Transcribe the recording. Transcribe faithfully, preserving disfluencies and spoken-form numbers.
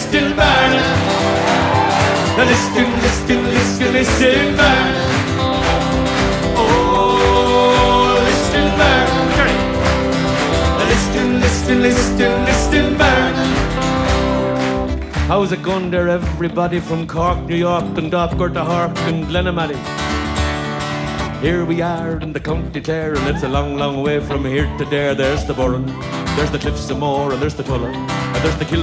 listen, burn. Listen, listen, listen, listen, burn. Oh, listen, burn. Listen, listen, listen, listen, burn. How's it going there, everybody from Cork, New York, Dundalk, to Hark and Glenamaddy? Here we are in the County Clare, and it's a long, long way from here to there. There's the Burren, there's the Cliffs of Moher, and there's the Tulla, and there's the Kil